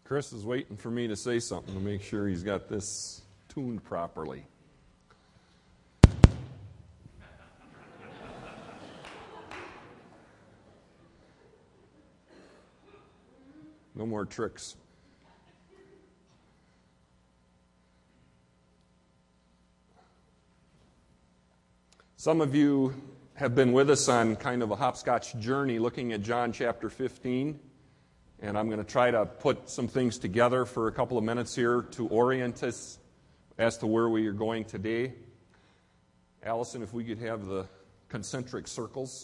Chris is waiting for me to say something to make sure he's got this tuned properly. No more tricks. Some of you have been with us on kind of a hopscotch journey looking at John chapter 15. And I'm going to try to put some things together for a couple of minutes here to orient us as to where we are going today. Allison, if we could have the concentric circles.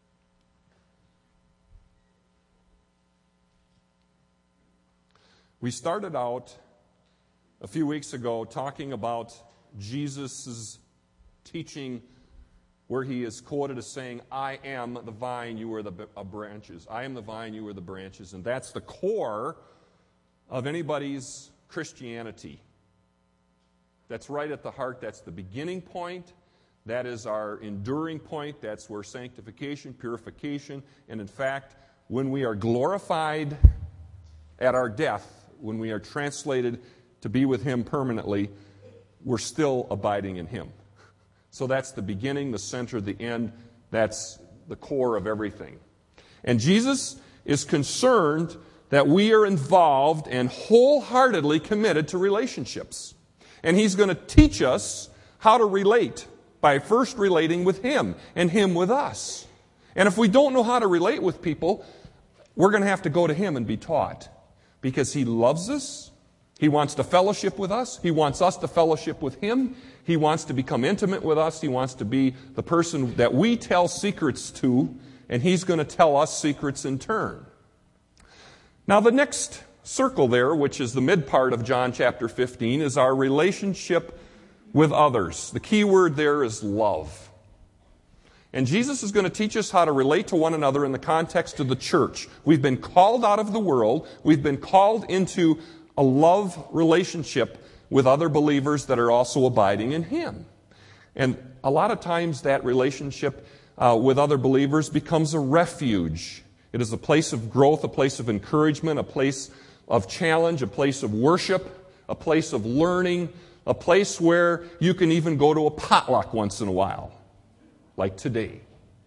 We started out a few weeks ago talking about Jesus' teaching where he is quoted as saying, I am the vine, you are the branches. I am the vine, you are the branches. And that's the core of anybody's Christianity. That's right at the heart. That's the beginning point. That is our enduring point. That's where sanctification, purification, and in fact, when we are glorified at our death, when we are translated to be with him permanently, we're still abiding in him. So that's the beginning, the center, the end. That's the core of everything. And Jesus is concerned that we are involved and wholeheartedly committed to relationships. And he's going to teach us how to relate by first relating with him and him with us. And if we don't know how to relate with people, we're going to have to go to him and be taught. Because he loves us. He wants to fellowship with us. He wants us to fellowship with him. He wants to become intimate with us. He wants to be the person that we tell secrets to, and he's going to tell us secrets in turn. Now, the next circle there, which is the mid part of John chapter 15, is our relationship with others. The key word there is love. And Jesus is going to teach us how to relate to one another in the context of the church. We've been called out of the world. We've been called into a love relationship with other believers that are also abiding in him. And a lot of times that relationship with other believers becomes a refuge. It is a place of growth, a place of encouragement, a place of challenge, a place of worship, a place of learning, a place where you can even go to a potluck once in a while, like today.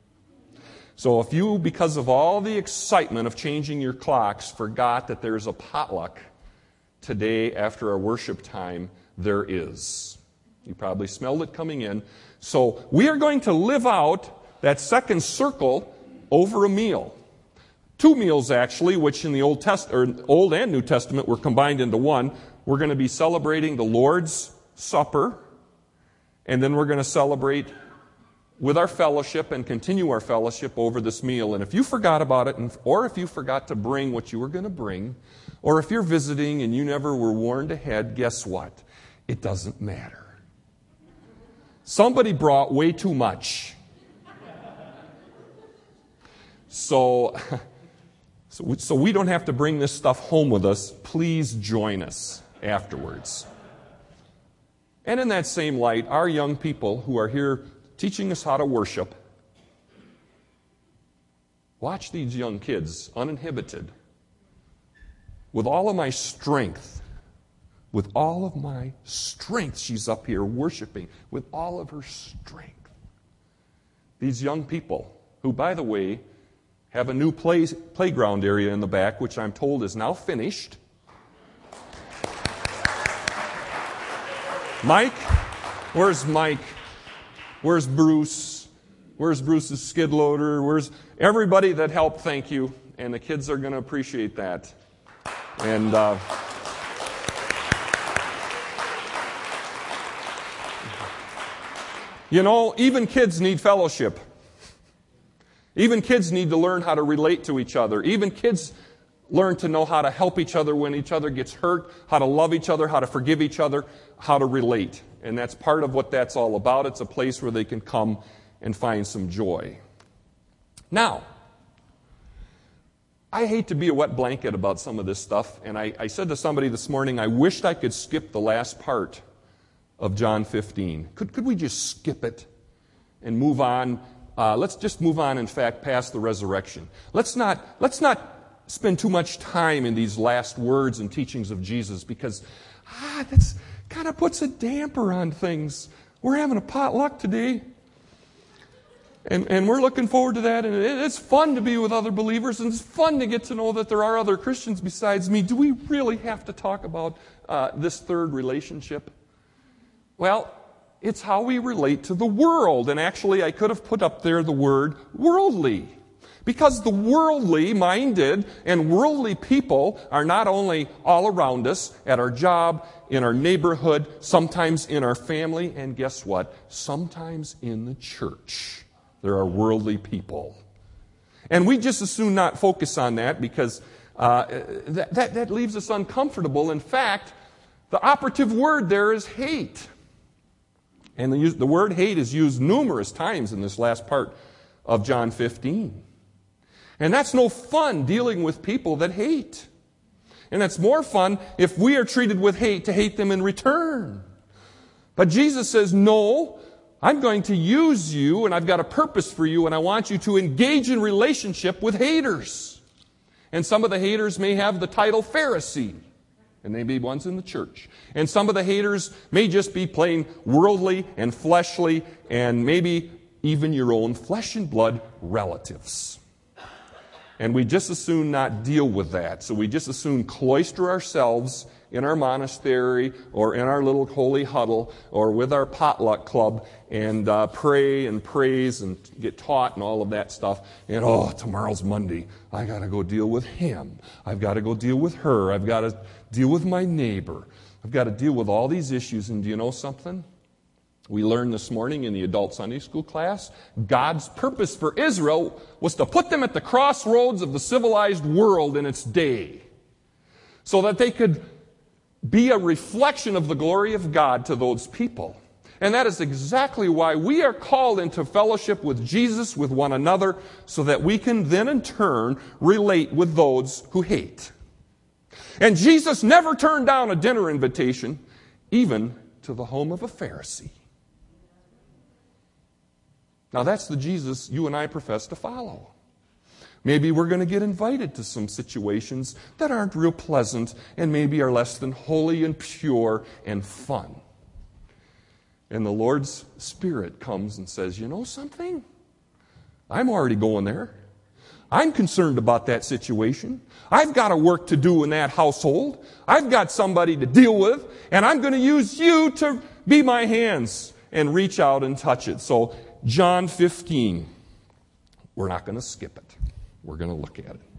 So if you, because of all the excitement of changing your clocks, forgot that there's a potluck today, after our worship time, there is. You probably smelled it coming in. So we are going to live out that second circle over a meal. 2 meals, actually, which in the Old and New Testament were combined into one. We're going to be celebrating the Lord's Supper, and then we're going to celebrate with our fellowship and continue our fellowship over this meal. And if you forgot about it, or if you forgot to bring what you were going to bring, or if you're visiting and you never were warned ahead, guess what? It doesn't matter. Somebody brought way too much. So we don't have to bring this stuff home with us. Please join us afterwards. And in that same light, our young people who are here teaching us how to worship, watch these young kids uninhibited. With all of my strength, she's up here worshiping with all of her strength. These young people, who, by the way, have a new playground area in the back, which I'm told is now finished. Mike? Where's Mike? Where's Bruce? Where's Bruce's skid loader? Where's everybody that helped? Thank you. And the kids are going to appreciate that. And even kids need fellowship. Even kids need to learn how to relate to each other. Even kids learn to know how to help each other when each other gets hurt, how to love each other, how to forgive each other, how to relate. And that's part of what that's all about. It's a place where they can come and find some joy. Now, I hate to be a wet blanket about some of this stuff, and I said to somebody this morning, I wished I could skip the last part of John 15. Could we just skip it and move on? Let's just move on, in fact, past the resurrection. Let's not spend too much time in these last words and teachings of Jesus because that's kind of puts a damper on things. We're having a potluck today. And we're looking forward to that, and it's fun to be with other believers, and it's fun to get to know that there are other Christians besides me. Do we really have to talk about this third relationship? Well, it's how we relate to the world, and actually I could have put up there the word worldly. Because the worldly minded and worldly people are not only all around us, at our job, in our neighborhood, sometimes in our family, and guess what? Sometimes in the church. There are worldly people. And we just as soon not focus on that because that leaves us uncomfortable. In fact, the operative word there is hate. And the word hate is used numerous times in this last part of John 15. And that's no fun dealing with people that hate. And it's more fun if we are treated with hate to hate them in return. But Jesus says, no, I'm going to use you, and I've got a purpose for you, and I want you to engage in relationship with haters. And some of the haters may have the title Pharisee, and they may be ones in the church. And some of the haters may just be plain worldly and fleshly, and maybe even your own flesh and blood relatives. And we just as soon not deal with that. So we just as soon cloister ourselves in our monastery or in our little holy huddle or with our potluck club and pray and praise and get taught and all of that stuff. And tomorrow's Monday. I got to go deal with him. I've got to go deal with her. I've got to deal with my neighbor. I've got to deal with all these issues. And do you know something? We learned this morning in the adult Sunday school class, God's purpose for Israel was to put them at the crossroads of the civilized world in its day so that they could be a reflection of the glory of God to those people. And that is exactly why we are called into fellowship with Jesus, with one another, so that we can then in turn relate with those who hate. And Jesus never turned down a dinner invitation, even to the home of a Pharisee. Now that's the Jesus you and I profess to follow. Maybe we're going to get invited to some situations that aren't real pleasant and maybe are less than holy and pure and fun. And the Lord's Spirit comes and says, you know something? I'm already going there. I'm concerned about that situation. I've got a work to do in that household. I've got somebody to deal with, and I'm going to use you to be my hands and reach out and touch it. So John 15, we're not going to skip it. We're going to look at it.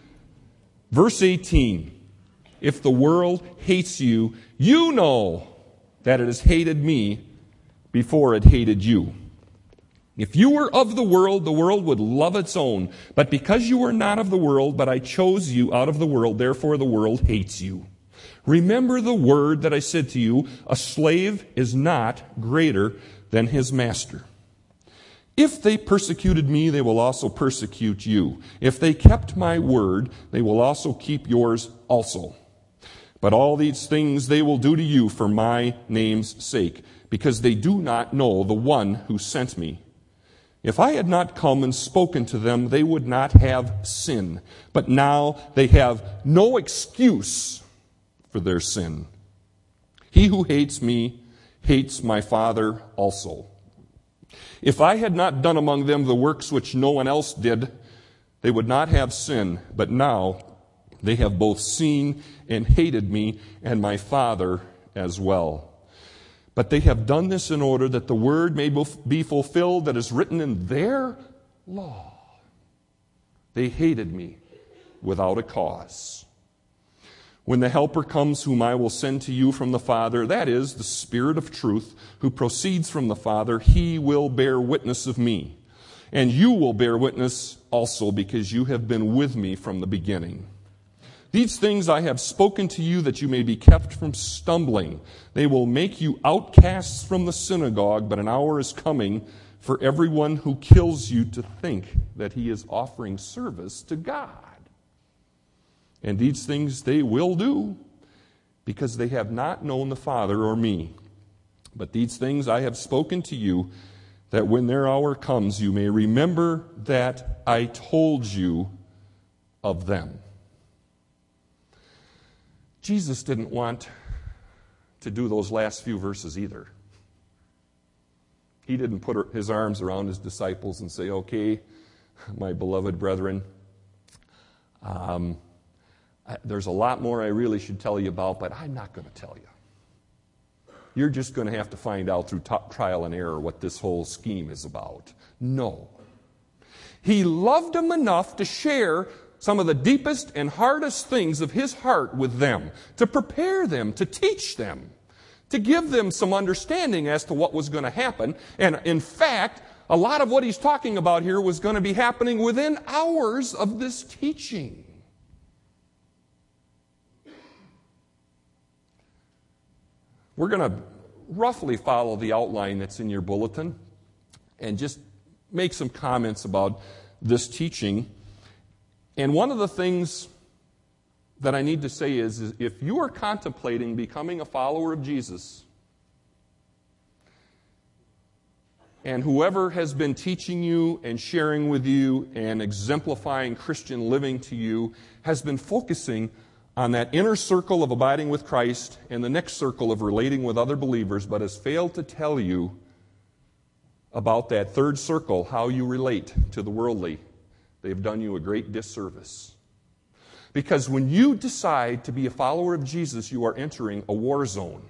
Verse 18, if the world hates you, you know that it has hated me before it hated you. If you were of the world would love its own. But because you are not of the world, but I chose you out of the world, therefore the world hates you. Remember the word that I said to you, a slave is not greater than his master. If they persecuted me, they will also persecute you. If they kept my word, they will also keep yours also. But all these things they will do to you for my name's sake, because they do not know the one who sent me. If I had not come and spoken to them, they would not have sin. But now they have no excuse for their sin. He who hates me hates my Father also. If I had not done among them the works which no one else did, they would not have sin. But now they have both seen and hated me and my Father as well. But they have done this in order that the word may be fulfilled that is written in their law. They hated me without a cause. When the Helper comes, whom I will send to you from the Father, that is, the Spirit of truth, who proceeds from the Father, he will bear witness of me. And you will bear witness also, because you have been with me from the beginning. These things I have spoken to you that you may be kept from stumbling. They will make you outcasts from the synagogue, but an hour is coming for everyone who kills you to think that he is offering service to God. And these things they will do, because they have not known the Father or me. But these things I have spoken to you, that when their hour comes, you may remember that I told you of them. Jesus didn't want to do those last few verses either. He didn't put his arms around his disciples and say, okay, my beloved brethren, there's a lot more I really should tell you about, but I'm not going to tell you. You're just going to have to find out through trial and error what this whole scheme is about. No. He loved them enough to share some of the deepest and hardest things of his heart with them, to prepare them, to teach them, to give them some understanding as to what was going to happen. And in fact, a lot of what he's talking about here was going to be happening within hours of this teaching. We're going to roughly follow the outline that's in your bulletin and just make some comments about this teaching. And one of the things that I need to say is if you are contemplating becoming a follower of Jesus, and whoever has been teaching you and sharing with you and exemplifying Christian living to you has been focusing on that inner circle of abiding with Christ and the next circle of relating with other believers, but has failed to tell you about that third circle, how you relate to the worldly, they've done you a great disservice. Because when you decide to be a follower of Jesus, you are entering a war zone.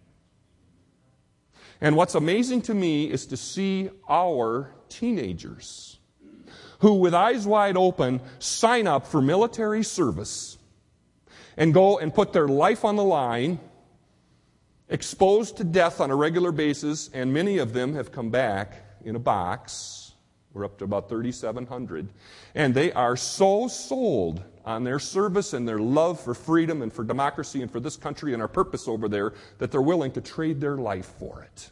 And what's amazing to me is to see our teenagers who, with eyes wide open, sign up for military service and go and put their life on the line, exposed to death on a regular basis, and many of them have come back in a box. We're up to about 3,700. And they are so sold on their service and their love for freedom and for democracy and for this country and our purpose over there that they're willing to trade their life for it.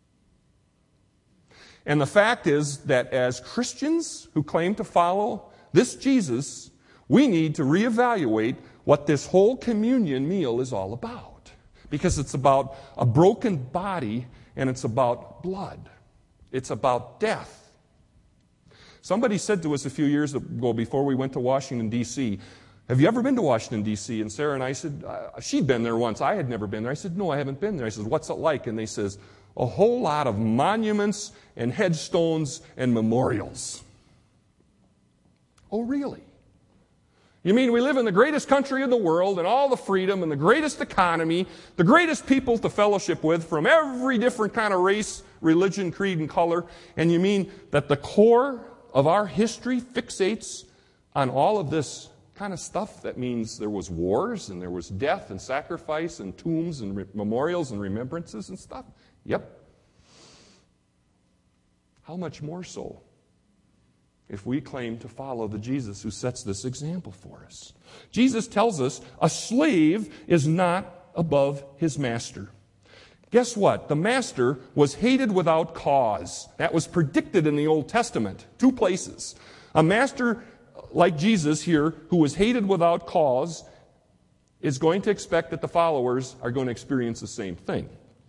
And the fact is that as Christians who claim to follow this Jesus, we need to reevaluate what this whole communion meal is all about. Because it's about a broken body and it's about blood. It's about death. Somebody said to us a few years ago before we went to Washington, D.C., have you ever been to Washington, D.C.? And Sarah and I said, she'd been there once. I had never been there. I said, no, I haven't been there. I said, what's it like? And they says, a whole lot of monuments and headstones and memorials. Oh, really? You mean we live in the greatest country in the world and all the freedom and the greatest economy, the greatest people to fellowship with from every different kind of race, religion, creed, and color, and you mean that the core of our history fixates on all of this kind of stuff? That means there was wars and there was death and sacrifice and tombs and memorials and remembrances and stuff? Yep. How much more so if we claim to follow the Jesus who sets this example for us? Jesus tells us a slave is not above his master. Guess what? The master was hated without cause. That was predicted in the Old Testament. 2 places. A master like Jesus here, who was hated without cause, is going to expect that the followers are going to experience the same thing.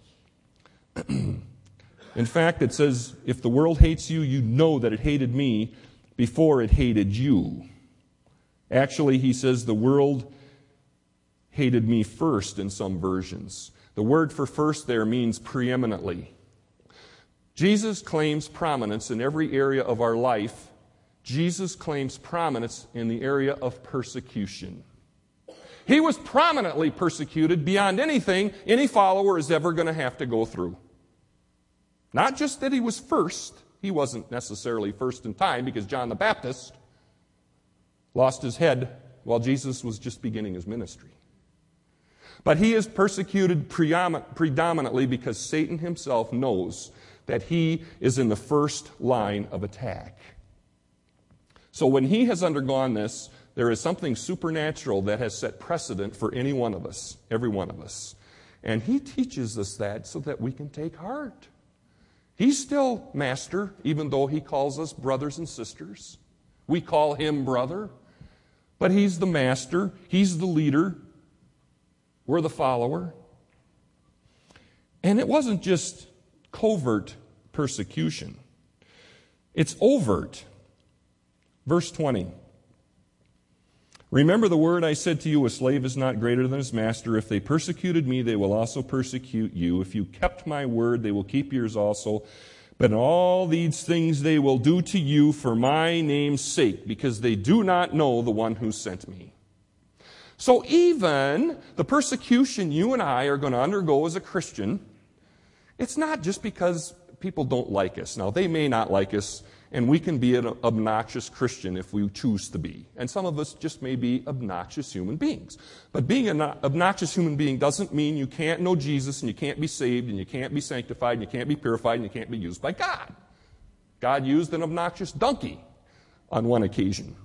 In fact, it says, if the world hates you, you know that it hated me before it hated you. Actually, he says the world hated me first in some versions. The word for first there means preeminently. Jesus claims prominence in every area of our life. Jesus claims prominence in the area of persecution. He was prominently persecuted beyond anything any follower is ever going to have to go through. Not just that he was first. He wasn't necessarily first in time because John the Baptist lost his head while Jesus was just beginning his ministry. But he is persecuted predominantly because Satan himself knows that he is in the first line of attack. So when he has undergone this, there is something supernatural that has set precedent for any one of us, every one of us. And he teaches us that so that we can take heart. He's still master, even though he calls us brothers and sisters. We call him brother, but he's the master. He's the leader. We're the follower. And it wasn't just covert persecution. It's overt. Verse 20. Remember the word I said to you, a slave is not greater than his master. If they persecuted me, they will also persecute you. If you kept my word, they will keep yours also. But in all these things they will do to you for my name's sake, because they do not know the one who sent me. So even the persecution you and I are going to undergo as a Christian, it's not just because people don't like us. Now, they may not like us, and we can be an obnoxious Christian if we choose to be. And some of us just may be obnoxious human beings. But being an obnoxious human being doesn't mean you can't know Jesus, and you can't be saved, and you can't be sanctified, and you can't be purified, and you can't be used by God. God used an obnoxious donkey on one occasion.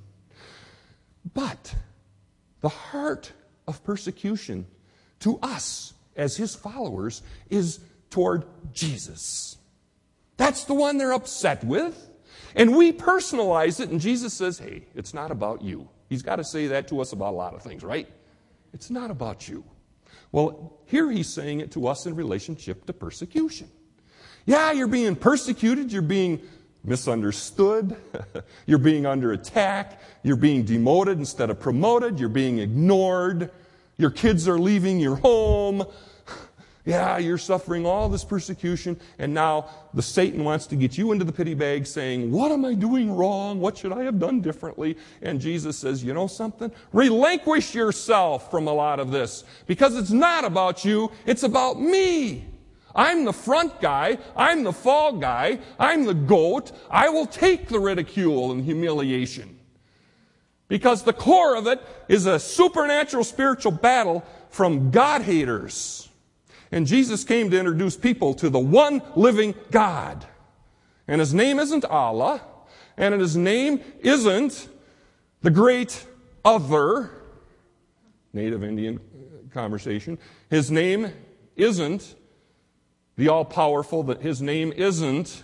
But the heart of persecution to us as his followers is toward Jesus. That's the one they're upset with. And we personalize it, and Jesus says, hey, it's not about you. He's got to say that to us about a lot of things, right? It's not about you. Well, here he's saying it to us in relationship to persecution. Yeah, you're being persecuted, you're being misunderstood, you're being under attack, you're being demoted instead of promoted, you're being ignored, your kids are leaving your home. Yeah, you're suffering all this persecution, and now the Satan wants to get you into the pity bag saying, what am I doing wrong? What should I have done differently? And Jesus says, you know something? Relinquish yourself from a lot of this, because it's not about you, it's about me. I'm the front guy, I'm the fall guy, I'm the goat. I will take the ridicule and humiliation. Because the core of it is a supernatural spiritual battle from God-haters. And Jesus came to introduce people to the one living God. And his name isn't Allah, and his name isn't the great other, native Indian conversation. His name isn't the all-powerful, his name isn't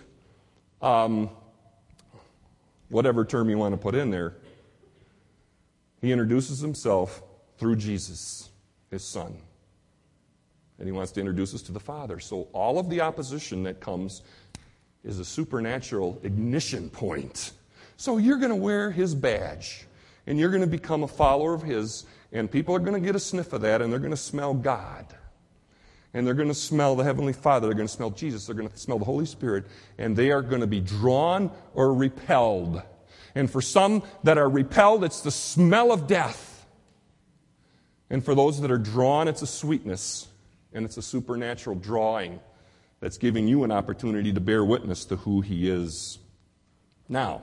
whatever term you want to put in there. He introduces himself through Jesus, his Son. And he wants to introduce us to the Father. So all of the opposition that comes is a supernatural ignition point. So you're going to wear his badge, and you're going to become a follower of his, and people are going to get a sniff of that, and they're going to smell God. And they're going to smell the Heavenly Father. They're going to smell Jesus. They're going to smell the Holy Spirit. And they are going to be drawn or repelled. And for some that are repelled, it's the smell of death. And for those that are drawn, it's a sweetness. And it's a supernatural drawing that's giving you an opportunity to bear witness to who he is. Now,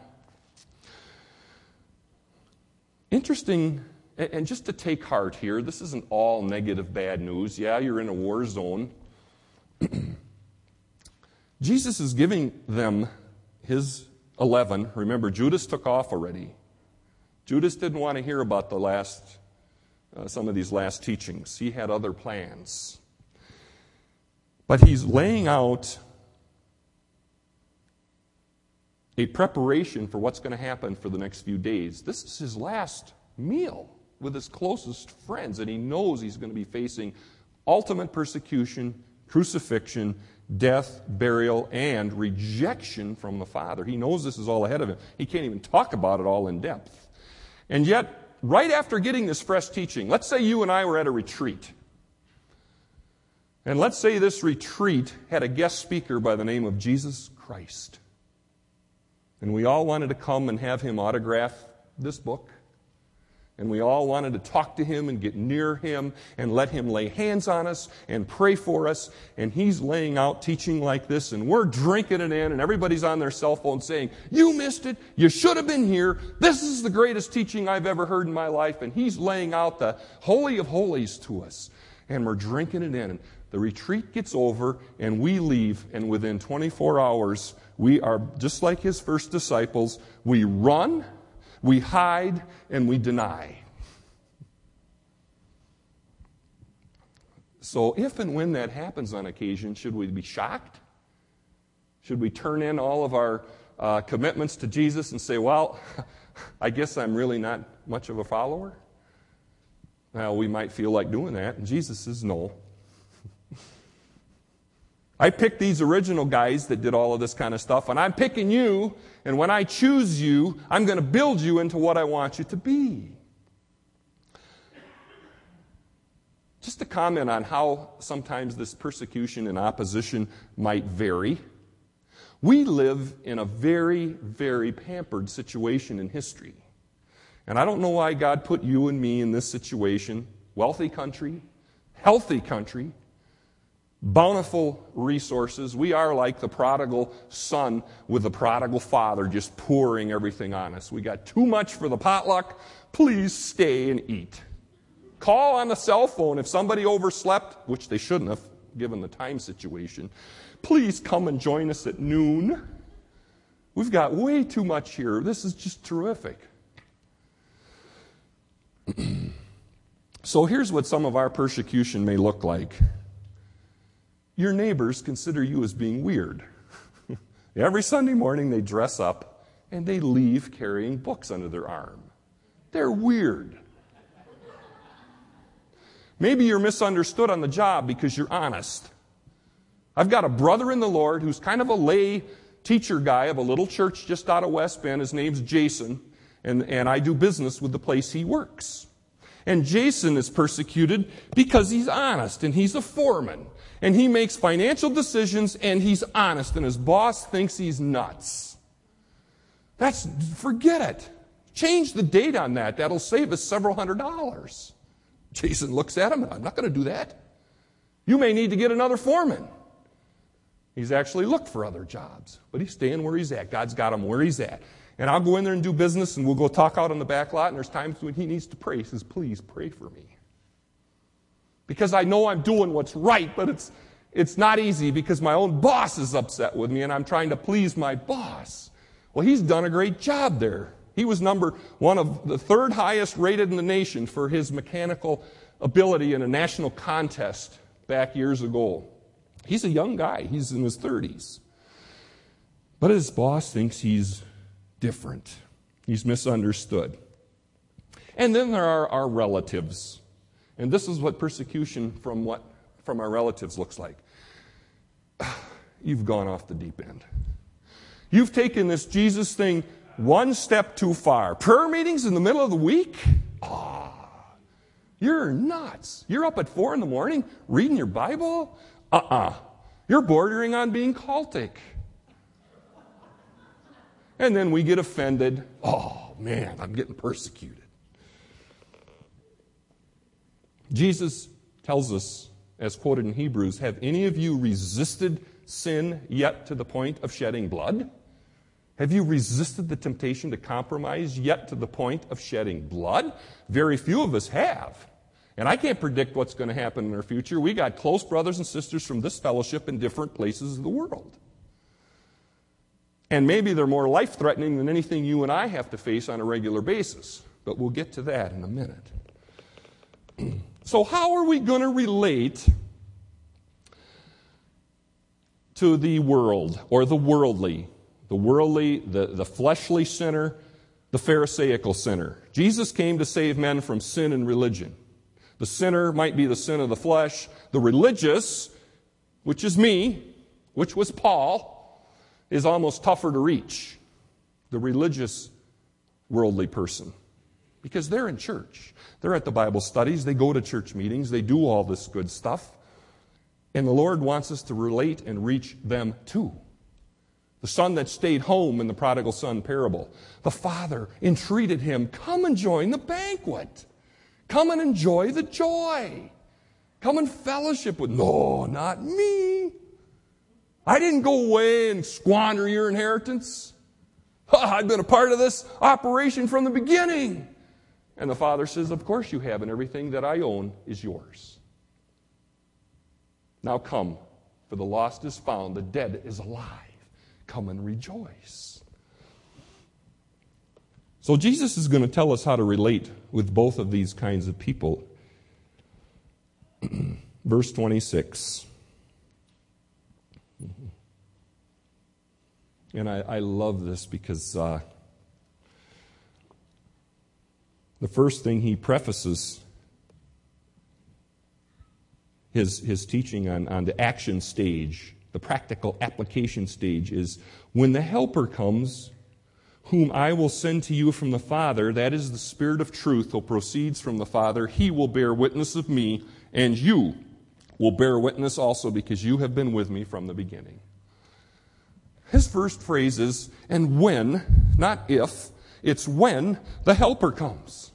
interesting, and just to take heart here, this isn't all negative bad news. Yeah, you're in a war zone. Jesus is giving them his 11. Remember, Judas took off already. Judas didn't want to hear about some of these last teachings. He had other plans. But he's laying out a preparation for what's going to happen for the next few days. This is his last meal with his closest friends, and he knows he's going to be facing ultimate persecution, crucifixion, death, burial, and rejection from the Father. He knows this is all ahead of him. He can't even talk about it all in depth. And yet, right after getting this fresh teaching, let's say you and I were at a retreat. And let's say this retreat had a guest speaker by the name of Jesus Christ. And we all wanted to come and have him autograph this book. And we all wanted to talk to him and get near him and let him lay hands on us and pray for us. And he's laying out teaching like this, and we're drinking it in, and everybody's on their cell phone saying, you missed it, you should have been here, this is the greatest teaching I've ever heard in my life. And he's laying out the Holy of Holies to us. And we're drinking it in. And the retreat gets over, and we leave, and within 24 hours, we are just like his first disciples. We run, we hide, and we deny. So if and when that happens on occasion, should we be shocked? Should we turn in all of our commitments to Jesus and say, well, I guess I'm really not much of a follower? Well, we might feel like doing that, and Jesus says no. I picked these original guys that did all of this kind of stuff, and I'm picking you, and when I choose you, I'm going to build you into what I want you to be. Just to comment on how sometimes this persecution and opposition might vary. We live in a very, very pampered situation in history. And I don't know why God put you and me in this situation. Wealthy country, healthy country, bountiful resources. We are like the prodigal son with the prodigal father just pouring everything on us. We got too much for the potluck. Please stay and eat. Call on the cell phone if somebody overslept, which they shouldn't have given the time situation. Please come and join us at noon. We've got way too much here. This is just terrific. So here's what some of our persecution may look like. Your neighbors consider you as being weird. Every Sunday morning they dress up and they leave carrying books under their arm. They're weird. Maybe you're misunderstood on the job because you're honest. I've got a brother in the Lord who's kind of a lay teacher guy of a little church just out of West Bend. His name's Jason, and I do business with the place he works. And Jason is persecuted because he's honest, and he's a foreman, and he makes financial decisions, and he's honest, and his boss thinks he's nuts. Forget it. Change the date on that. That'll save us several $100s. Jason looks at him, and I'm not going to do that. You may need to get another foreman. He's actually looked for other jobs, but he's staying where he's at. God's got him where he's at. And I'll go in there and do business, and we'll go talk out on the back lot, and there's times when he needs to pray. He says, please pray for me. Because I know I'm doing what's right, but it's not easy because my own boss is upset with me, and I'm trying to please my boss. Well, he's done a great job there. He was number one of the third highest rated in the nation for his mechanical ability in a national contest back years ago. He's a young guy. He's in his 30s. But his boss thinks he's different. He's misunderstood. And then there are our relatives. And this is what persecution from our relatives looks like. You've gone off the deep end. You've taken this Jesus thing one step too far. Prayer meetings in the middle of the week? You're nuts. You're up at 4 a.m. reading your Bible? You're bordering on being cultic. And then we get offended. Oh, man, I'm getting persecuted. Jesus tells us, as quoted in Hebrews, have any of you resisted sin yet to the point of shedding blood? Have you resisted the temptation to compromise yet to the point of shedding blood? Very few of us have. And I can't predict what's going to happen in our future. We got close brothers and sisters from this fellowship in different places of the world. And maybe they're more life-threatening than anything you and I have to face on a regular basis. But we'll get to that in a minute. So how are we going to relate to the world or the worldly? The worldly, the fleshly sinner, the pharisaical sinner. Jesus came to save men from sin and religion. The sinner might be the sin of the flesh. The religious, which is me, which was Paul, is almost tougher to reach. The religious, worldly person. Because they're in church. They're at the Bible studies. They go to church meetings. They do all this good stuff. And the Lord wants us to relate and reach them too. The son that stayed home in the prodigal son parable. The father entreated him, come and join the banquet. Come and enjoy the joy. Come and fellowship with. No, not me. I didn't go away and squander your inheritance. I've been a part of this operation from the beginning. And the father says, of course you have, and everything that I own is yours. Now come, for the lost is found, the dead is alive. Come and rejoice. So Jesus is going to tell us how to relate with both of these kinds of people. Verse 26. And I love this because the first thing he prefaces his teaching on the action stage, the practical application stage, is when the Helper comes, whom I will send to you from the Father, that is the Spirit of truth who proceeds from the Father, he will bear witness of me, And you will bear witness also because you have been with me from the beginning. His first phrase is, and when, not if, it's when the Helper comes.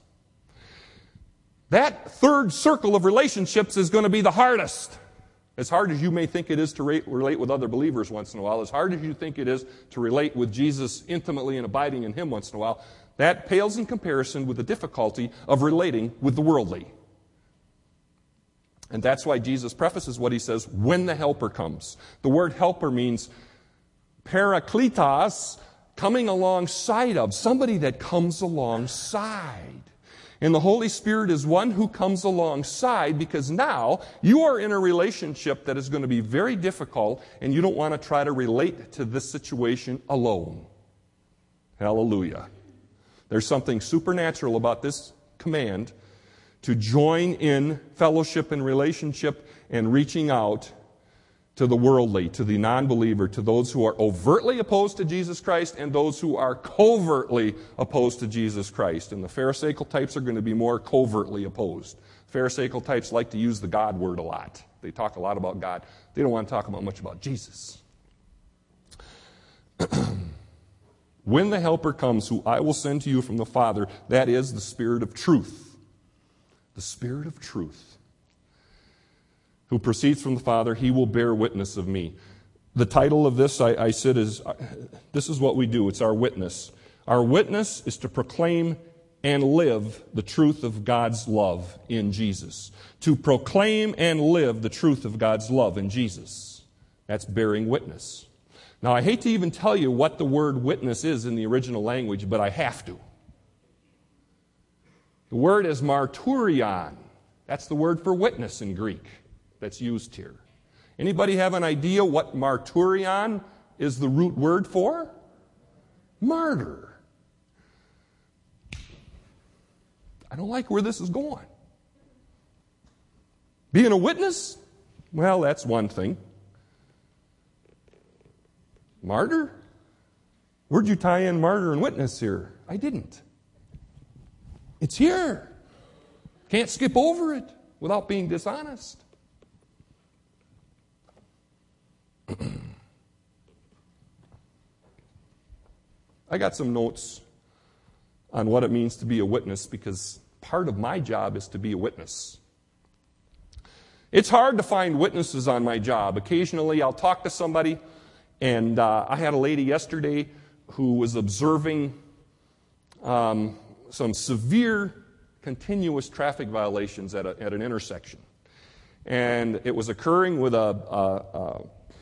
That third circle of relationships is going to be the hardest. As hard as you may think it is to relate with other believers once in a while, as hard as you think it is to relate with Jesus intimately and abiding in Him once in a while, that pales in comparison with the difficulty of relating with the worldly. And that's why Jesus prefaces what He says, when the Helper comes. The word helper means parakletos, coming alongside of, somebody that comes alongside. And the Holy Spirit is one who comes alongside because now you are in a relationship that is going to be very difficult and you don't want to try to relate to this situation alone. Hallelujah. There's something supernatural about this command to join in fellowship and relationship and reaching out to the worldly, to the non-believer, to those who are overtly opposed to Jesus Christ and those who are covertly opposed to Jesus Christ. And the Pharisaical types are going to be more covertly opposed. Pharisaical types like to use the God word a lot. They talk a lot about God. They don't want to talk about much about Jesus. When the Helper comes, who I will send to you from the Father, that is the Spirit of truth. The Spirit of truth. Who proceeds from the Father, He will bear witness of me. The title of this, I said, is this is what we do. It's our witness. Our witness is to proclaim and live the truth of God's love in Jesus. To proclaim and live the truth of God's love in Jesus. That's bearing witness. Now, I hate to even tell you what the word witness is in the original language, but I have to. The word is marturion. That's the word for witness in Greek that's used here. Anybody have an idea what marturion is the root word for? Martyr. I don't like where this is going. Being a witness? Well, that's one thing. Martyr? Where'd you tie in martyr and witness here? I didn't. It's here. Can't skip over it without being dishonest. I got some notes on what it means to be a witness because part of my job is to be a witness. It's hard to find witnesses on my job. Occasionally I'll talk to somebody, and I had a lady yesterday who was observing some severe continuous traffic violations at an intersection. And it was occurring with a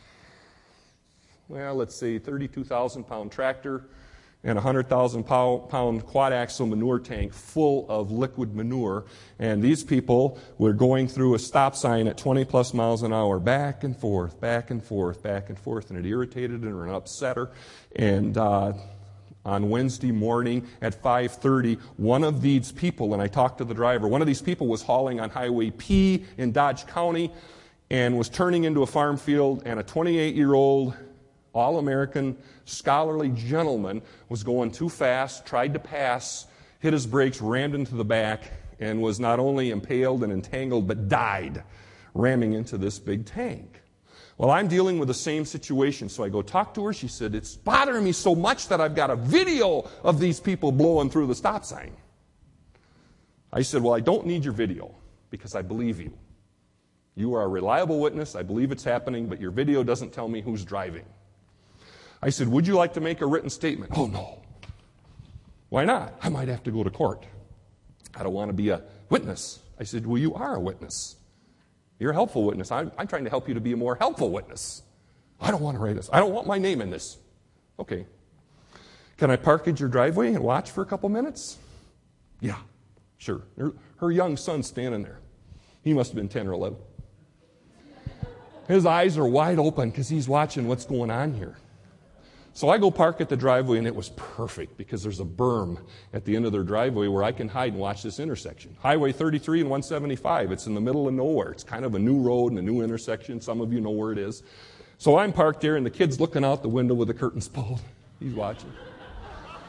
32,000-pound tractor and a 100,000-pound quad-axle manure tank full of liquid manure. And these people were going through a stop sign at 20-plus miles an hour, back and forth, back and forth, back and forth. And it irritated her and upset her. And on Wednesday morning at 5:30, one of these people, and I talked to the driver, one of these people was hauling on Highway P in Dodge County and was turning into a farm field, and a 28-year-old all-American, scholarly gentleman was going too fast, tried to pass, hit his brakes, rammed into the back, and was not only impaled and entangled, but died, ramming into this big tank. Well, I'm dealing with the same situation, so I go talk to her. She said, it's bothering me so much that I've got a video of these people blowing through the stop sign. I said, well, I don't need your video because I believe you. You are a reliable witness. I believe it's happening, but your video doesn't tell me who's driving. I said, would you like to make a written statement? Oh, no. Why not? I might have to go to court. I don't want to be a witness. I said, well, you are a witness. You're a helpful witness. I'm trying to help you to be a more helpful witness. I don't want to write this. I don't want my name in this. Okay. Can I park at your driveway and watch for a couple minutes? Yeah, sure. Her young son's standing there. He must have been 10 or 11. His eyes are wide open because he's watching what's going on here. So I go park at the driveway, and it was perfect because there's a berm at the end of their driveway where I can hide and watch this intersection. Highway 33 and 175. It's in the middle of nowhere. It's kind of a new road and a new intersection. Some of you know where it is. So I'm parked there, and the kid's looking out the window with the curtains pulled. He's watching.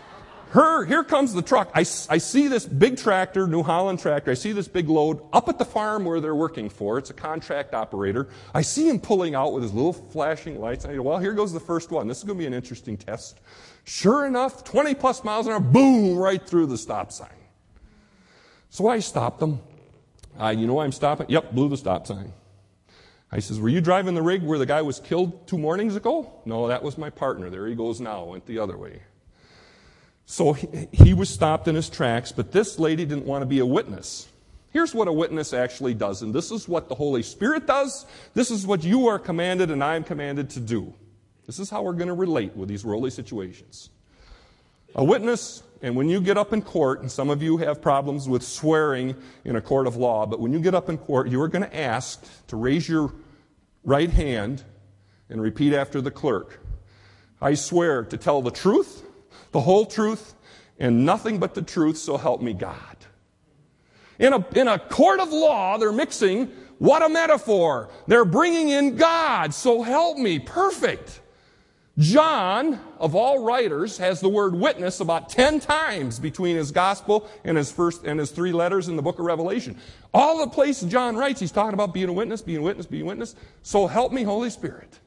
Here comes the truck. I see this big tractor, New Holland tractor. I see this big load up at the farm where they're working for. It's a contract operator. I see him pulling out with his little flashing lights. I go, well, here goes the first one. This is going to be an interesting test. Sure enough, 20 plus miles an hour, boom, right through the stop sign. So I stopped them. You know why I'm stopping? Yep, blew the stop sign. I says, were you driving the rig where the guy was killed 2 mornings ago? No, that was my partner. There he goes now, went the other way. So he was stopped in his tracks, but this lady didn't want to be a witness. Here's what a witness actually does, and this is what the Holy Spirit does. This is what you are commanded and I am commanded to do. This is how we're going to relate with these worldly situations. A witness, and when you get up in court, and some of you have problems with swearing in a court of law, but when you get up in court, you are going to ask to raise your right hand and repeat after the clerk. I swear to tell the truth, the whole truth, and nothing but the truth, so help me God. In a court of law, they're mixing, what a metaphor. They're bringing in God, so help me. Perfect. John, of all writers, has the word witness about 10 times between his gospel and his 3 letters in the book of Revelation. All the places John writes, he's talking about being a witness, being a witness, being a witness. So help me, Holy Spirit.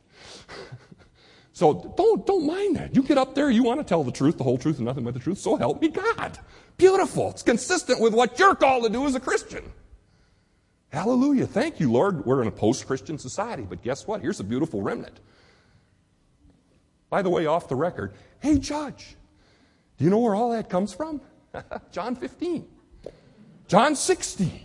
So don't mind that. You get up there, you want to tell the truth, the whole truth, and nothing but the truth. So help me God. Beautiful. It's consistent with what you're called to do as a Christian. Hallelujah. Thank you, Lord. We're in a post-Christian society, but guess what? Here's a beautiful remnant. By the way, off the record, hey, Judge, do you know where all that comes from? John 15. John 16.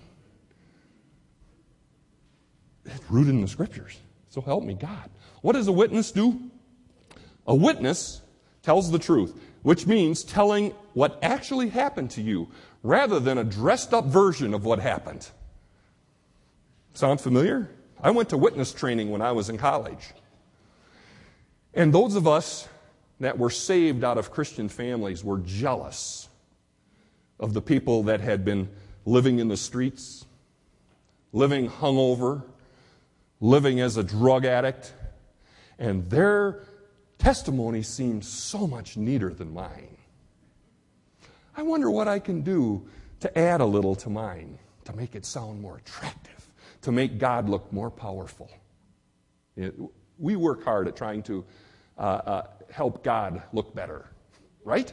It's rooted in the Scriptures. So help me God. What does a witness do? A witness tells the truth, which means telling what actually happened to you rather than a dressed-up version of what happened. Sound familiar? I went to witness training when I was in college. And those of us that were saved out of Christian families were jealous of the people that had been living in the streets, living hungover, living as a drug addict, and their testimony seemed so much neater than mine. I wonder what I can do to add a little to mine, to make it sound more attractive, to make God look more powerful. We work hard at trying to help God look better, right?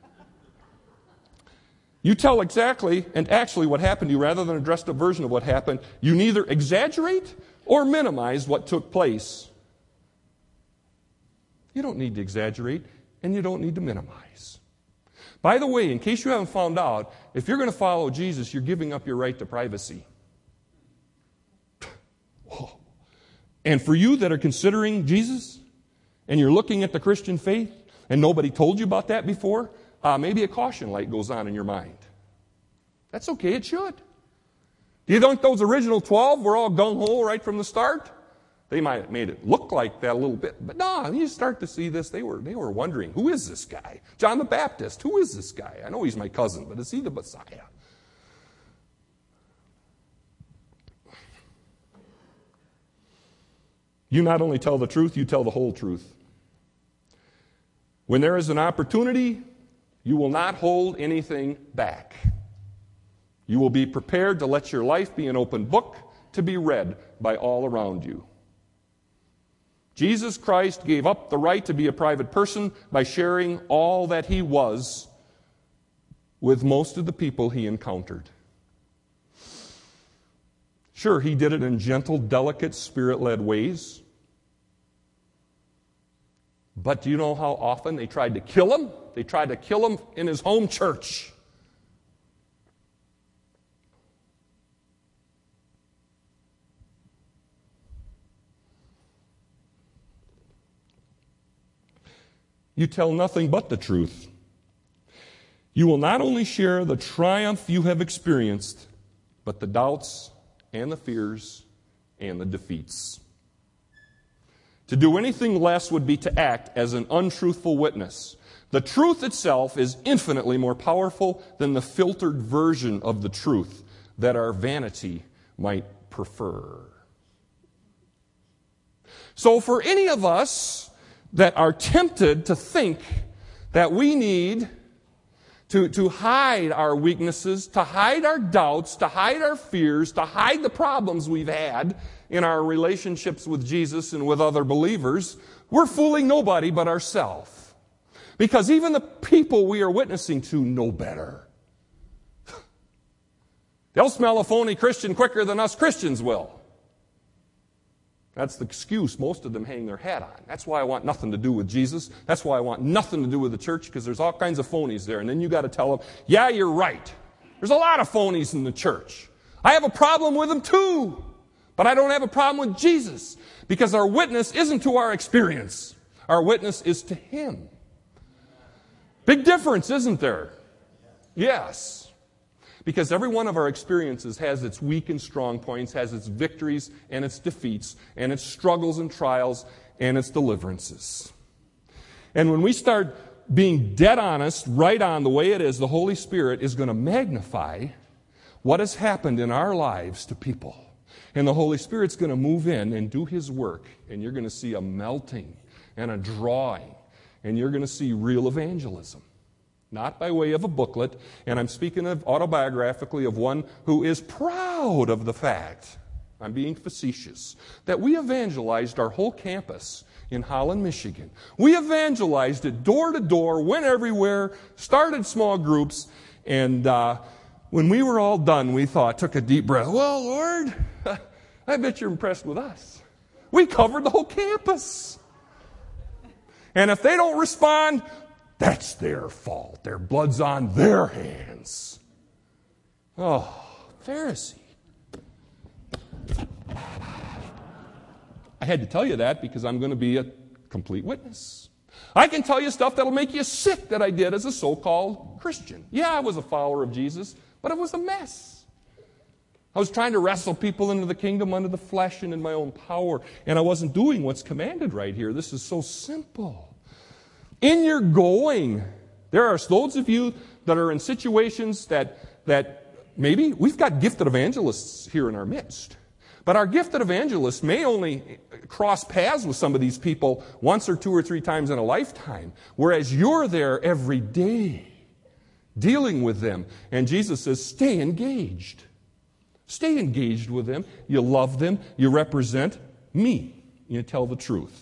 You tell exactly and actually what happened to you rather than a dressed-up version of what happened. You neither exaggerate or minimize what took place. You don't need to exaggerate, and you don't need to minimize. By the way, in case you haven't found out, if you're going to follow Jesus, you're giving up your right to privacy. Whoa. And for you that are considering Jesus, and you're looking at the Christian faith, and nobody told you about that before, maybe a caution light goes on in your mind. That's okay, it should. Do you think those original 12 were all gung-ho right from the start? They might have made it look like that a little bit, but no, you start to see this, they were wondering, who is this guy? John the Baptist, who is this guy? I know he's my cousin, but is he the Messiah? You not only tell the truth, you tell the whole truth. When there is an opportunity, you will not hold anything back. You will be prepared to let your life be an open book to be read by all around you. Jesus Christ gave up the right to be a private person by sharing all that he was with most of the people he encountered. Sure, he did it in gentle, delicate, Spirit-led ways. But do you know how often they tried to kill him? They tried to kill him in his home church. You tell nothing but the truth. You will not only share the triumph you have experienced, but the doubts and the fears and the defeats. To do anything less would be to act as an untruthful witness. The truth itself is infinitely more powerful than the filtered version of the truth that our vanity might prefer. So for any of us that are tempted to think that we need to hide our weaknesses, to hide our doubts, to hide our fears, to hide the problems we've had in our relationships with Jesus and with other believers, we're fooling nobody but ourselves. Because even the people we are witnessing to know better. They'll smell a phony Christian quicker than us Christians will. That's the excuse most of them hang their hat on. That's why I want nothing to do with Jesus. That's why I want nothing to do with the church, because there's all kinds of phonies there. And then you got to tell them, yeah, you're right. There's a lot of phonies in the church. I have a problem with them too. But I don't have a problem with Jesus, because our witness isn't to our experience. Our witness is to Him. Big difference, isn't there? Yes. Because every one of our experiences has its weak and strong points, has its victories and its defeats, and its struggles and trials, and its deliverances. And when we start being dead honest, right on the way it is, the Holy Spirit is going to magnify what has happened in our lives to people. And the Holy Spirit's going to move in and do His work, and you're going to see a melting and a drawing, and you're going to see real evangelism. Not by way of a booklet, and I'm speaking of autobiographically of one who is proud of the fact, I'm being facetious, that we evangelized our whole campus in Holland, Michigan. We evangelized it door to door, went everywhere, started small groups, and when we were all done, we took a deep breath, well, Lord, I bet you're impressed with us. We covered the whole campus. And if they don't respond, that's their fault. Their blood's on their hands. Oh, Pharisee. I had to tell you that because I'm going to be a complete witness. I can tell you stuff that'll make you sick that I did as a so-called Christian. Yeah, I was a follower of Jesus, but it was a mess. I was trying to wrestle people into the kingdom under the flesh and in my own power, and I wasn't doing what's commanded right here. This is so simple. In your going, there are those of you that are in situations that maybe we've got gifted evangelists here in our midst. But our gifted evangelists may only cross paths with some of these people once or two or three times in a lifetime, whereas you're there every day dealing with them. And Jesus says, stay engaged. Stay engaged with them. You love them. You represent me. You tell the truth.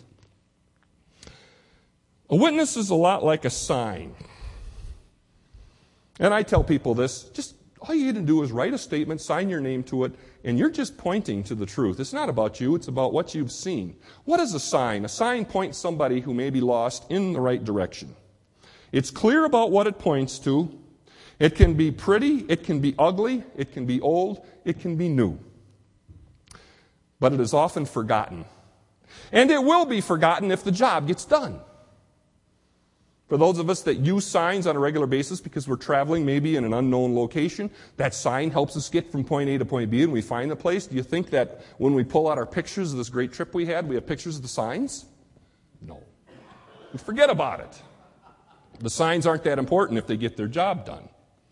A witness is a lot like a sign. And I tell people this, just all you need to do is write a statement, sign your name to it, and you're just pointing to the truth. It's not about you, it's about what you've seen. What is a sign? A sign points somebody who may be lost in the right direction. It's clear about what it points to. It can be pretty, it can be ugly, it can be old, it can be new. But it is often forgotten. And it will be forgotten if the job gets done. For those of us that use signs on a regular basis because we're traveling maybe in an unknown location, that sign helps us get from point A to point B and we find the place. Do you think that when we pull out our pictures of this great trip we had, we have pictures of the signs? No. We forget about it. The signs aren't that important if they get their job done.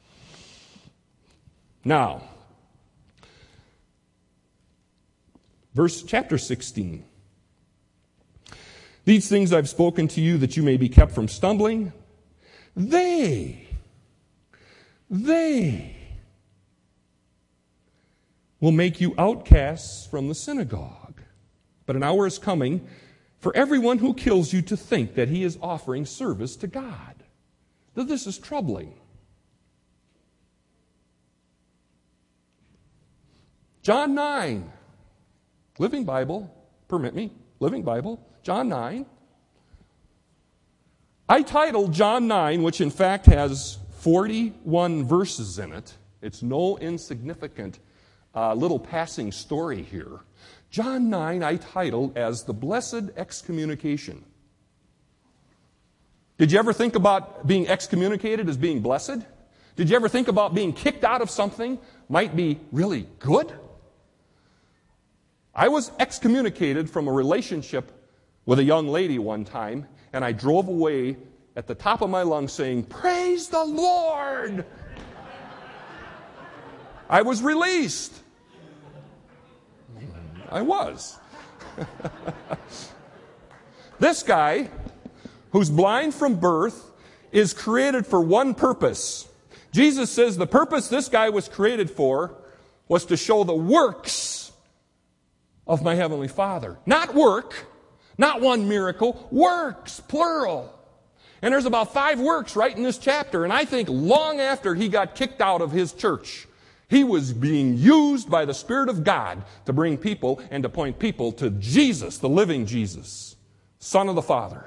Now, chapter 16. These things I've spoken to you that you may be kept from stumbling. They will make you outcasts from the synagogue. But an hour is coming for everyone who kills you to think that he is offering service to God. Now, this is troubling. John 9. Living Bible. Permit me. Living Bible. John 9. I titled John 9, which in fact has 41 verses in it. It's no insignificant little passing story here. John 9 I titled as the Blessed Excommunication. Did you ever think about being excommunicated as being blessed? Did you ever think about being kicked out of something might be really good? I was excommunicated from a relationship with a young lady one time, and I drove away at the top of my lungs saying, "Praise the Lord!" I was released. I was. This guy, who's blind from birth, is created for one purpose. Jesus says the purpose this guy was created for was to show the works of my Heavenly Father. Not work, not one miracle, works, plural. And there's about 5 works right in this chapter, and I think long after he got kicked out of his church, he was being used by the Spirit of God to bring people and to point people to Jesus, the living Jesus, Son of the Father.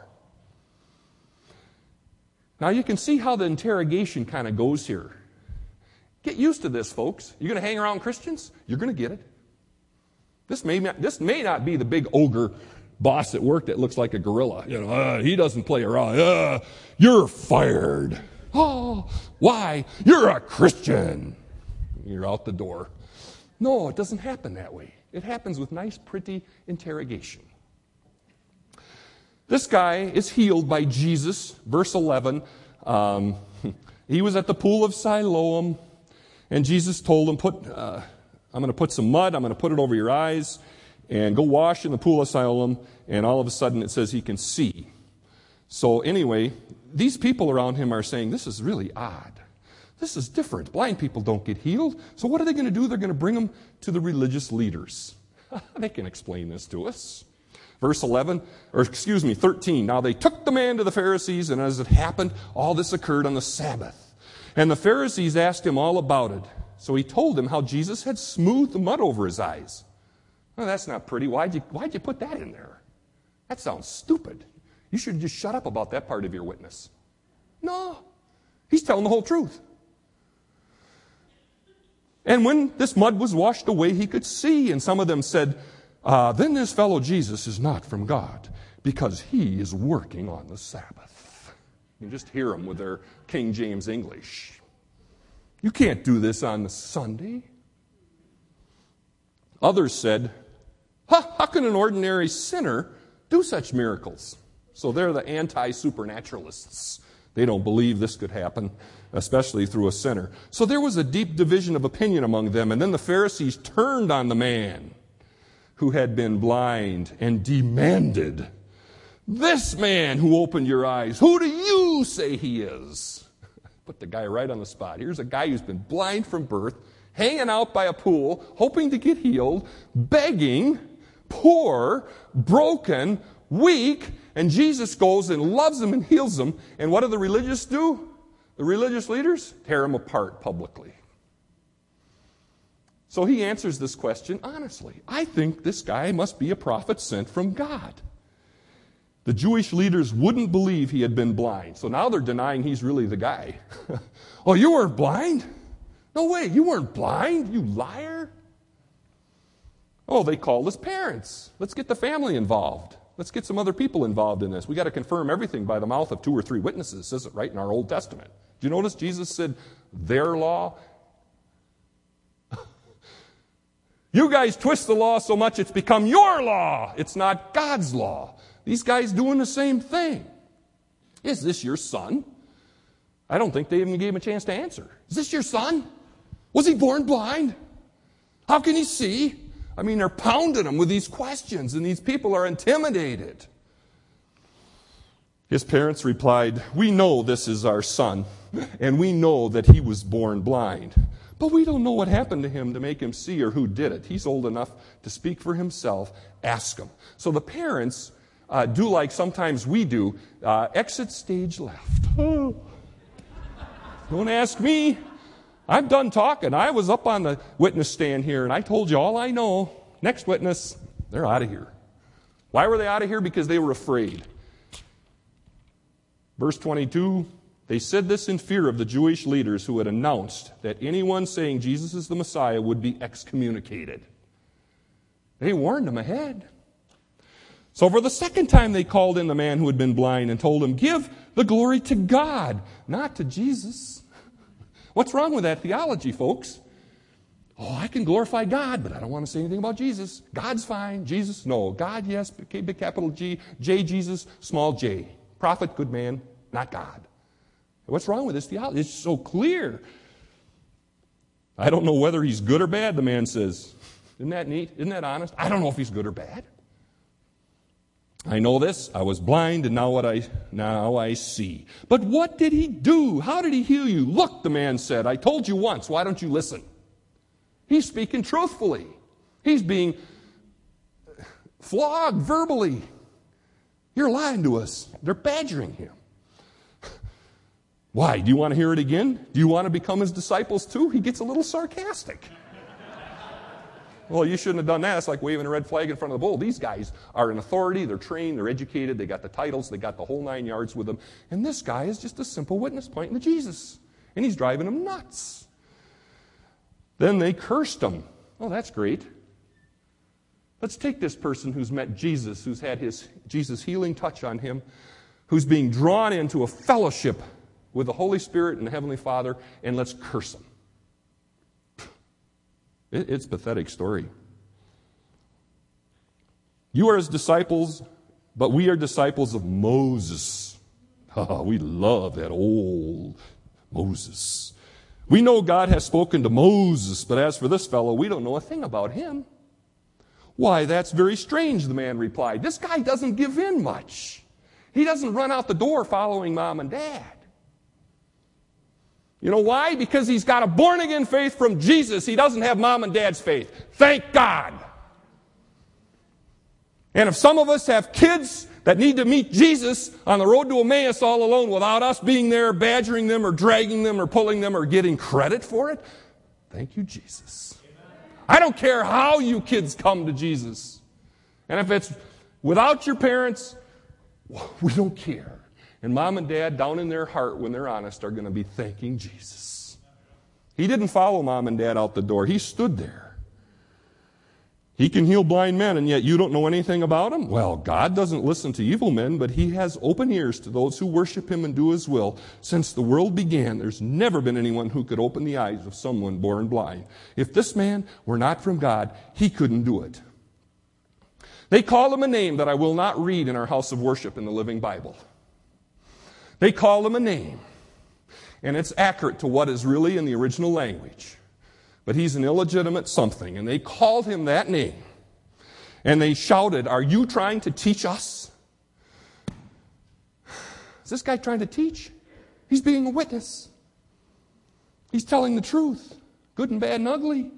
Now you can see how the interrogation kind of goes here. Get used to this, folks. You're going to hang around Christians? You're going to get it. This may not be the big ogre boss at work that looks like a gorilla. He doesn't play around. You're fired. Oh, why? You're a Christian. You're out the door. No, it doesn't happen that way. It happens with nice, pretty interrogation. This guy is healed by Jesus. Verse 11. He was at the pool of Siloam, and Jesus told him, I'm going to put some mud, I'm going to put it over your eyes, and go wash in the pool of Siloam. And all of a sudden it says he can see. So anyway, these people around him are saying, this is really odd. This is different. Blind people don't get healed. So what are they going to do? They're going to bring them to the religious leaders. They can explain this to us. Verse 13. Now they took the man to the Pharisees, and as it happened, all this occurred on the Sabbath. And the Pharisees asked him all about it. So he told them how Jesus had smoothed the mud over his eyes. Well, that's not pretty. Why'd you put that in there? That sounds stupid. You should just shut up about that part of your witness. No, he's telling the whole truth. And when this mud was washed away, he could see. And some of them said, then this fellow Jesus is not from God, because he is working on the Sabbath. You can just hear them with their King James English. You can't do this on the Sunday. Others said, how can an ordinary sinner do such miracles? So they're the anti-supernaturalists. They don't believe this could happen, especially through a sinner. So there was a deep division of opinion among them. And then the Pharisees turned on the man who had been blind and demanded, this man who opened your eyes, who do you say he is? Put the guy right on the spot. Here's a guy who's been blind from birth, hanging out by a pool, hoping to get healed, begging, poor, broken, weak, and Jesus goes and loves him and heals him. And what do the religious do? The religious leaders tear him apart publicly. So he answers this question honestly. I think this guy must be a prophet sent from God. The Jewish leaders wouldn't believe he had been blind. So now they're denying he's really the guy. Oh, you weren't blind? No way, you weren't blind, you liar. Oh, they called his parents. Let's get the family involved. Let's get some other people involved in this. We got to confirm everything by the mouth of 2 or 3 witnesses. It says it right in our Old Testament. Do you notice Jesus said their law? You guys twist the law so much it's become your law. It's not God's law. These guys doing the same thing. Is this your son? I don't think they even gave him a chance to answer. Is this your son? Was he born blind? How can he see? I mean, they're pounding him with these questions, and these people are intimidated. His parents replied, we know this is our son, and we know that he was born blind. But we don't know what happened to him to make him see or who did it. He's old enough to speak for himself. Ask him. So the parents do like sometimes we do, exit stage left. Oh. Don't ask me. I'm done talking. I was up on the witness stand here, and I told you all I know. Next witness, they're out of here. Why were they out of here? Because they were afraid. Verse 22, they said this in fear of the Jewish leaders who had announced that anyone saying Jesus is the Messiah would be excommunicated. They warned them ahead. So for the second time they called in the man who had been blind and told him, give the glory to God, not to Jesus. What's wrong with that theology, folks? Oh, I can glorify God, but I don't want to say anything about Jesus. God's fine. Jesus, no. God, yes, big capital G. J, Jesus, small j. Prophet, good man, not God. What's wrong with this theology? It's so clear. I don't know whether he's good or bad, the man says. Isn't that neat? Isn't that honest? I don't know if he's good or bad. I know this. I was blind, and now I see. But what did he do? How did he heal you? Look, the man said, I told you once. Why don't you listen? He's speaking truthfully. He's being flogged verbally. You're lying to us. They're badgering him. Why? Do you want to hear it again? Do you want to become his disciples too? He gets a little sarcastic. Well, you shouldn't have done that. It's like waving a red flag in front of the bull. These guys are in authority. They're trained. They're educated. They got the titles. They got the whole 9 yards with them. And this guy is just a simple witness pointing to Jesus. And he's driving them nuts. Then they cursed him. Oh, that's great. Let's take this person who's met Jesus, who's had his Jesus healing touch on him, who's being drawn into a fellowship with the Holy Spirit and the Heavenly Father, and let's curse him. It's a pathetic story. You are his disciples, but we are disciples of Moses. Oh, we love that old Moses. We know God has spoken to Moses, but as for this fellow, we don't know a thing about him. Why, that's very strange, the man replied. This guy doesn't give in much. He doesn't run out the door following mom and dad. You know why? Because he's got a born-again faith from Jesus. He doesn't have mom and dad's faith. Thank God. And if some of us have kids that need to meet Jesus on the road to Emmaus all alone without us being there badgering them or dragging them or pulling them or getting credit for it, thank you, Jesus. I don't care how you kids come to Jesus. And if it's without your parents, we don't care. And mom and dad, down in their heart, when they're honest, are going to be thanking Jesus. He didn't follow mom and dad out the door. He stood there. He can heal blind men, and yet you don't know anything about him? Well, God doesn't listen to evil men, but he has open ears to those who worship him and do his will. Since the world began, there's never been anyone who could open the eyes of someone born blind. If this man were not from God, he couldn't do it. They call him a name that I will not read in our house of worship in the Living Bible. They call him a name, and it's accurate to what is really in the original language. But he's an illegitimate something, and they called him that name. And they shouted, "Are you trying to teach us?" Is this guy trying to teach? He's being a witness. He's telling the truth, good and bad and ugly.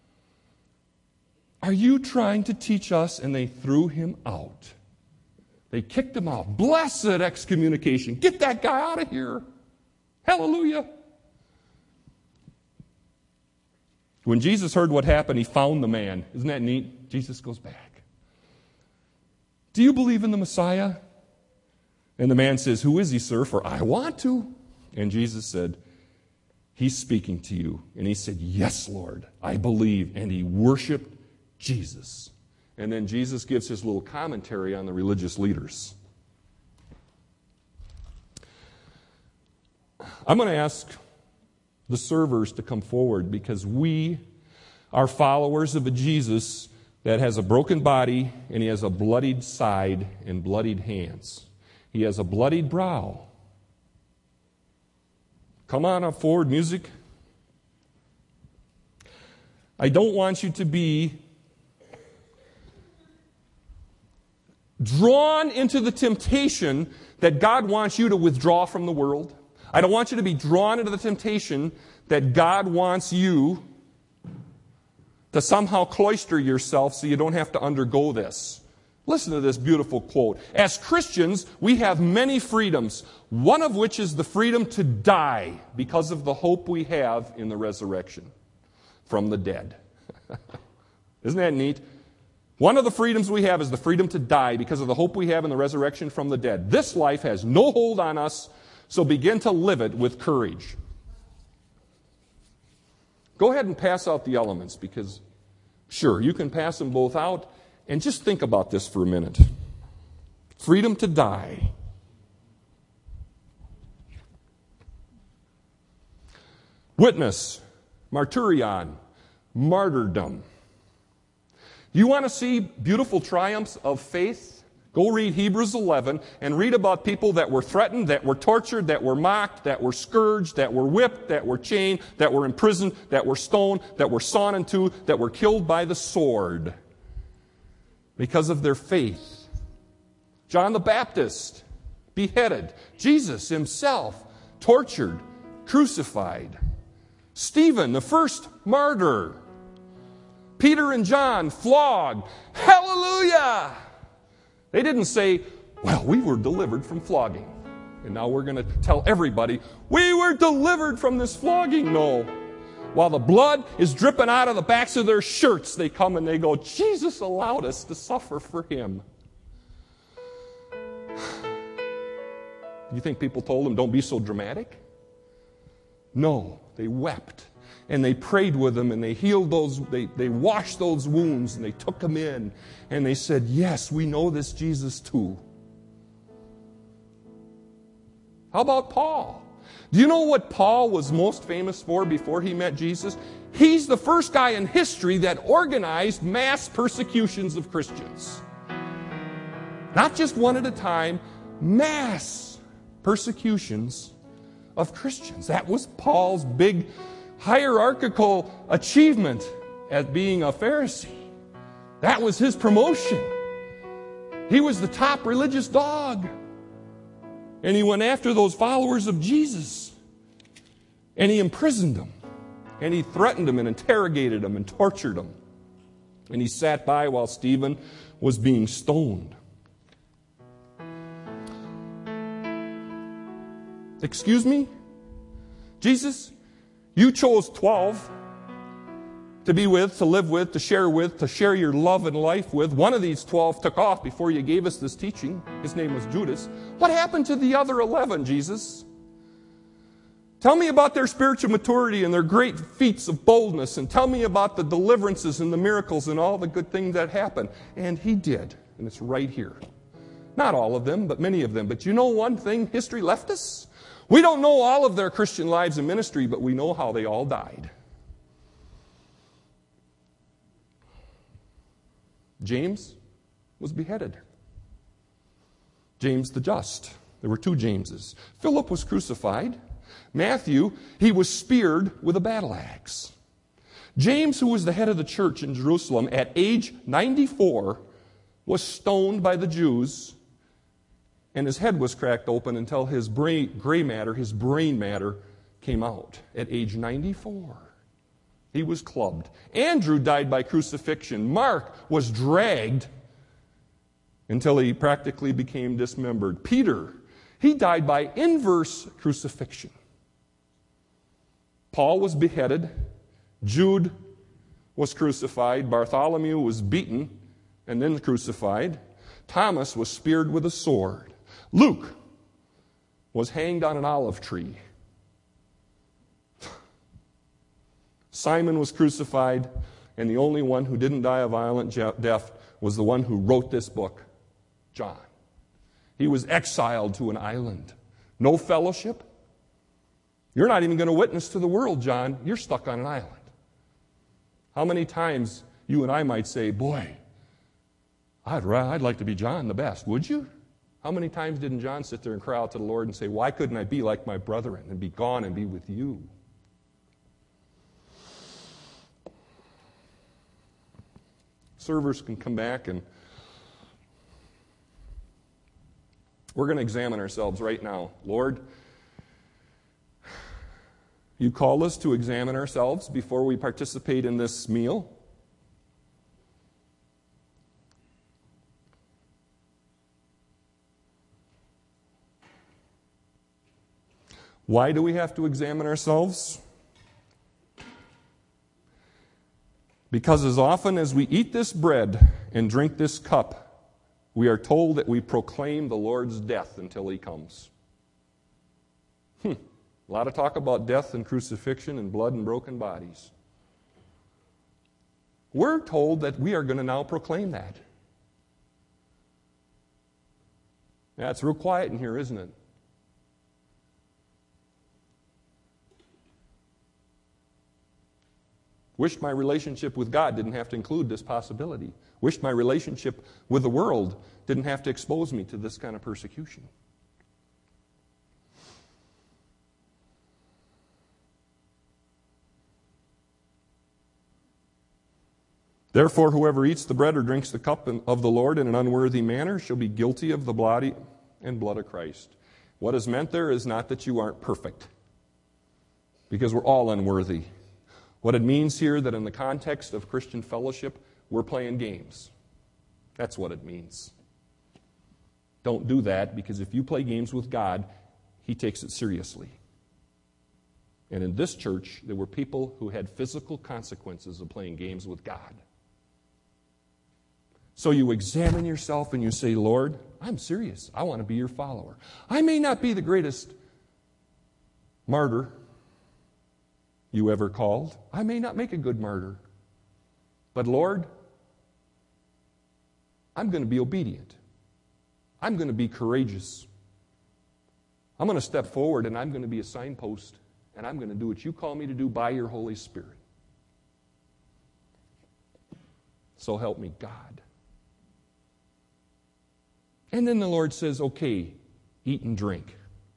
Are you trying to teach us? And they threw him out. They kicked him out. Blessed excommunication. Get that guy out of here. Hallelujah. When Jesus heard what happened, he found the man. Isn't that neat? Jesus goes back. Do you believe in the Messiah? And the man says, "Who is he, sir? For I want to." And Jesus said, "He's speaking to you." And he said, "Yes, Lord, I believe." And he worshiped Jesus. And then Jesus gives his little commentary on the religious leaders. I'm going to ask the servers to come forward because we are followers of a Jesus that has a broken body and he has a bloodied side and bloodied hands. He has a bloodied brow. Come on up forward, music. I don't want you to be drawn into the temptation that God wants you to withdraw from the world. I don't want you to be drawn into the temptation that God wants you to somehow cloister yourself so you don't have to undergo this. Listen to this beautiful quote. As Christians, we have many freedoms, one of which is the freedom to die because of the hope we have in the resurrection from the dead. Isn't that neat? One of the freedoms we have is the freedom to die because of the hope we have in the resurrection from the dead. This life has no hold on us, so begin to live it with courage. Go ahead and pass out the elements because, sure, you can pass them both out. And just think about this for a minute. Freedom to die. Witness, martyrion, martyrdom. You want to see beautiful triumphs of faith? Go read Hebrews 11 and read about people that were threatened, that were tortured, that were mocked, that were scourged, that were whipped, that were chained, that were imprisoned, that were stoned, that were sawn in two, that were killed by the sword because of their faith. John the Baptist, beheaded. Jesus himself, tortured, crucified. Stephen, the first martyr. Peter and John, flogged. Hallelujah! They didn't say, well, we were delivered from flogging. And now we're going to tell everybody, we were delivered from this flogging. No. While the blood is dripping out of the backs of their shirts, they come and they go, Jesus allowed us to suffer for him. You think people told them, don't be so dramatic? No, they wept. And they prayed with them, and they healed those, they washed those wounds, and they took them in. And they said, yes, we know this Jesus too. How about Paul? Do you know what Paul was most famous for before he met Jesus? He's the first guy in history that organized mass persecutions of Christians. Not just one at a time, mass persecutions of Christians. That was Paul's big hierarchical achievement as being a Pharisee. That was his promotion. He was the top religious dog. And he went after those followers of Jesus. And he imprisoned them. And he threatened them and interrogated them and tortured them. And he sat by while Stephen was being stoned. Excuse me? Jesus, you chose 12 to be with, to live with, to share your love and life with. One of these 12 took off before you gave us this teaching. His name was Judas. What happened to the other 11, Jesus? Tell me about their spiritual maturity and their great feats of boldness, and tell me about the deliverances and the miracles and all the good things that happened. And he did, and it's right here. Not all of them, but many of them. But you know one thing history left us? We don't know all of their Christian lives and ministry, but we know how they all died. James was beheaded. James the Just. There were two Jameses. Philip was crucified. Matthew, he was speared with a battle axe. James, who was the head of the church in Jerusalem, at age 94, was stoned by the Jews, and his head was cracked open until his brain matter, came out at age 94. He was clubbed. Andrew died by crucifixion. Mark was dragged until he practically became dismembered. Peter, he died by inverse crucifixion. Paul was beheaded. Jude was crucified. Bartholomew was beaten and then crucified. Thomas was speared with a sword. Luke was hanged on an olive tree. Simon was crucified, and the only one who didn't die a violent death was the one who wrote this book, John. He was exiled to an island. No fellowship. You're not even going to witness to the world, John. You're stuck on an island. How many times you and I might say, boy, I'd like to be John the best. Would you? How many times didn't John sit there and cry out to the Lord and say, why couldn't I be like my brethren and be gone and be with you? Servers can come back, and we're going to examine ourselves right now. Lord, you call us to examine ourselves before we participate in this meal. Why do we have to examine ourselves? Because as often as we eat this bread and drink this cup, we are told that we proclaim the Lord's death until He comes. A lot of talk about death and crucifixion and blood and broken bodies. We're told that we are going to now proclaim that. Yeah, it's real quiet in here, isn't it? Wish my relationship with God didn't have to include this possibility. Wish my relationship with the world didn't have to expose me to this kind of persecution. Therefore, whoever eats the bread or drinks the cup of the Lord in an unworthy manner shall be guilty of the body and blood of Christ. What is meant there is not that you aren't perfect, because we're all unworthy. What it means here, that in the context of Christian fellowship, we're playing games. That's what it means. Don't do that, because if you play games with God, He takes it seriously. And in this church, there were people who had physical consequences of playing games with God. So you examine yourself and you say, Lord, I'm serious. I want to be your follower. I may not be the greatest martyr you ever called. I may not make a good martyr. But Lord, I'm going to be obedient. I'm going to be courageous. I'm going to step forward and I'm going to be a signpost, and I'm going to do what you call me to do by your Holy Spirit. So help me, God. And then the Lord says, okay, eat and drink.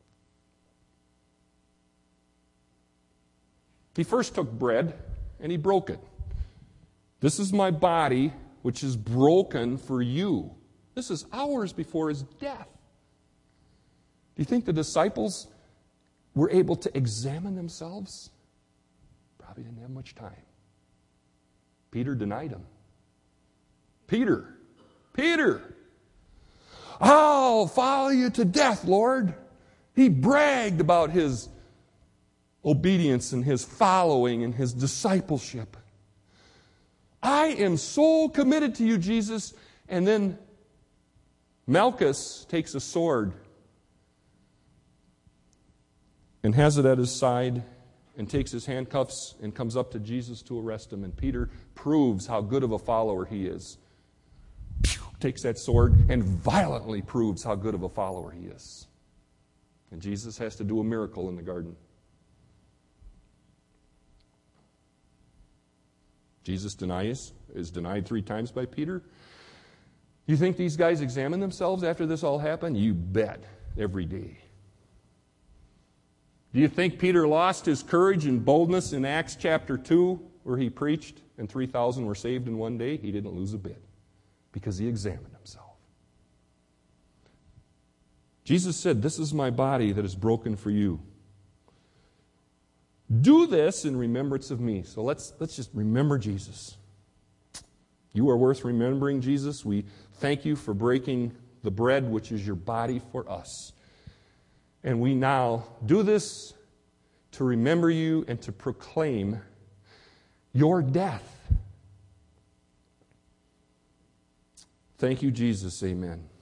He first took bread and He broke it. This is my body, which is broken for you. This is hours before His death. Do you think the disciples were able to examine themselves? Probably didn't have much time. Peter denied Him. Peter! I'll follow you to death, Lord. He bragged about his obedience and his following and his discipleship. I am so committed to you, Jesus. And then Malchus takes a sword and has it at his side and takes his handcuffs and comes up to Jesus to arrest him. And Peter proves how good of a follower he is. Takes that sword and violently proves how good of a follower he is. And Jesus has to do a miracle in the garden. Jesus is denied 3 times by Peter. You think these guys examine themselves after this all happened? You bet, every day. Do you think Peter lost his courage and boldness in Acts chapter 2, where he preached and 3,000 were saved in one day? He didn't lose a bit, because he examined himself. Jesus said, this is my body that is broken for you. Do this in remembrance of me. So let's just remember Jesus. You are worth remembering, Jesus. We thank you for breaking the bread, which is your body for us. And we now do this to remember you and to proclaim your death. Thank you, Jesus. Amen.